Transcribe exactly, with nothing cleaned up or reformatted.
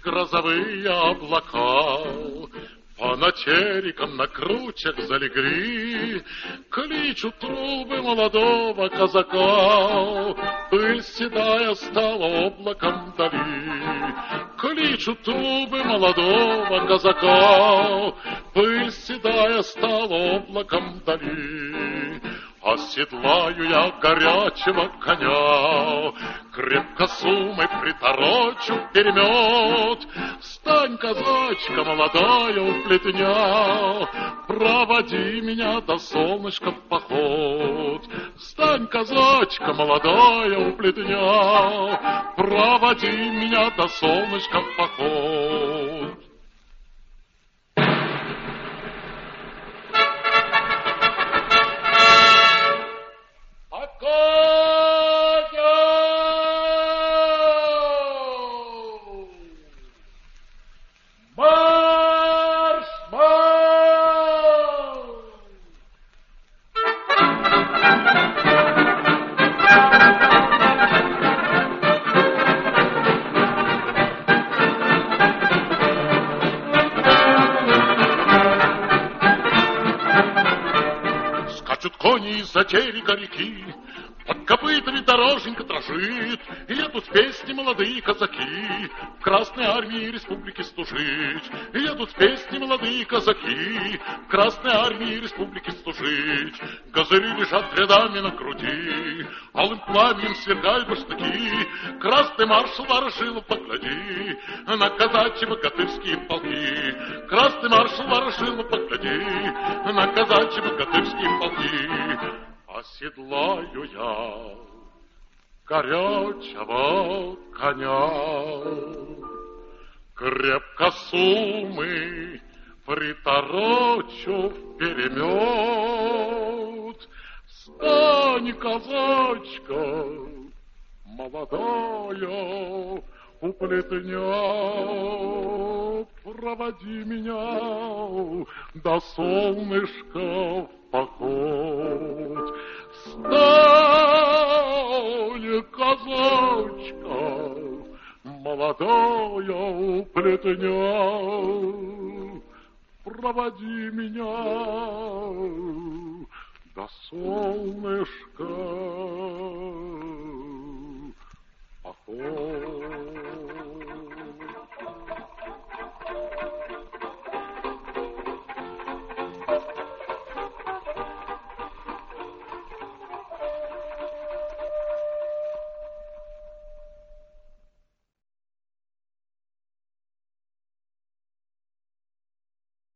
грозовые облака по натерикам на кручах залегли, кличут трубы молодого казака. Пыль седая стала облаком вдали, кличут трубы молодого казака. Пыль седая стала облаком вдали. Оседлаю я горячего коня, крепко сумой приторочу перемет. Встань, казачка молодая у плетня, проводи меня до солнышка в поход. Встань, казачка молодая у плетня, проводи меня до солнышка в поход. Марш, марш! Скачут кони из-за терека реки, под копытами дороженька дрожит, и едут в песни молодые казаки в Красной армии республики служить. И едут в песни молодые казаки в Красной армии республики служить. Козыри лежат рядами на груди, алым пламенем свергают баштыки. Красный маршал Ворошилов, погляди на казачьи богатырские полки. Красный маршал Ворошилов, погляди на казачьи богатырские полки. Оседлаю я горячего коня, крепко сумы приторочу вперемет. Встань, казачка молодая у плетня, проводи меня до солнышка в поход. Встань, казачка молодая у плетня, проводи меня до солнышка в поход.